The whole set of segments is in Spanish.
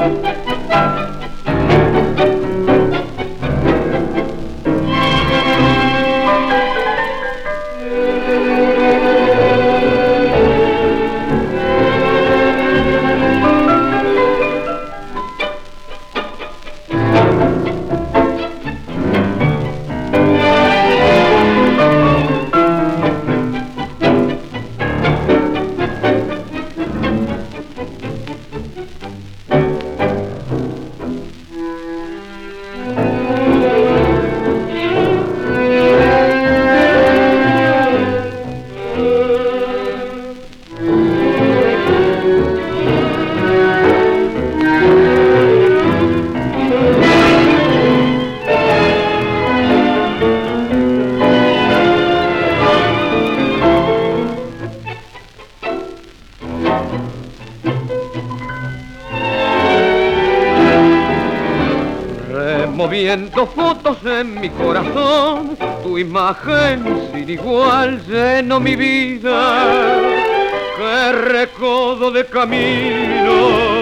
Moviendo fotos en mi corazón, tu imagen sin igual llenó mi vida. Qué recodo de camino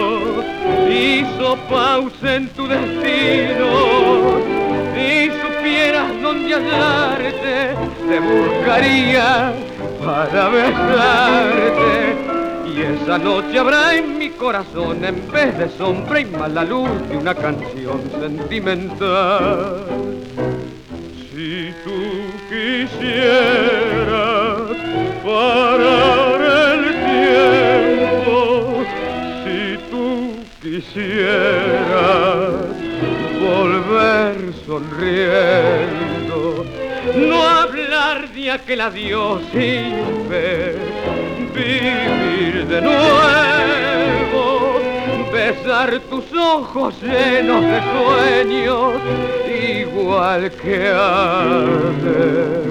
hizo pausa en tu destino. Si supieras dónde hallarte, te buscaría para besarte. Y esa noche habrá en mi corazón, en vez de sombra y mala luz, de una canción sentimental. Si tú quisieras parar el tiempo, si tú quisieras volver sonriendo, no hablar de aquel adiós sin fe, vivir de nuevo, besar tus ojos llenos de sueños, igual que antes.